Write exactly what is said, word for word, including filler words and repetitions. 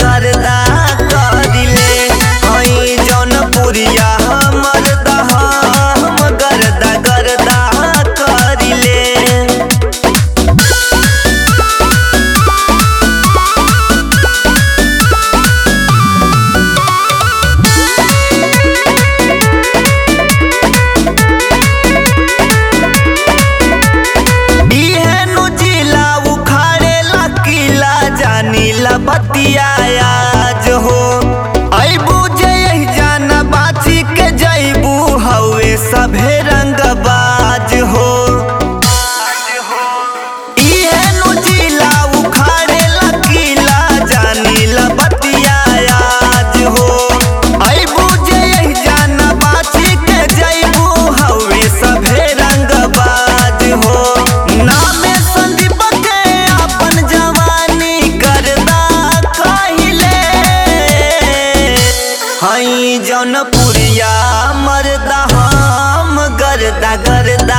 गर्दा करिले। हई जौनपुरिया मर्दा हम गर्दा गर्दा करिले। नीला बतिया आज हो अबू जे जाना बाची के जैबू हवे सभे रंगबाज हो। इहे नु जिला उखाड़े लकीला जानीला बतिया आज हो अबू जे जाना बाची के जैबू हवे सभे रंगबाज हो। नामे संदीप के अपन जवानी हई जौनपुरिया मर्दा हम गर्दा गर्दा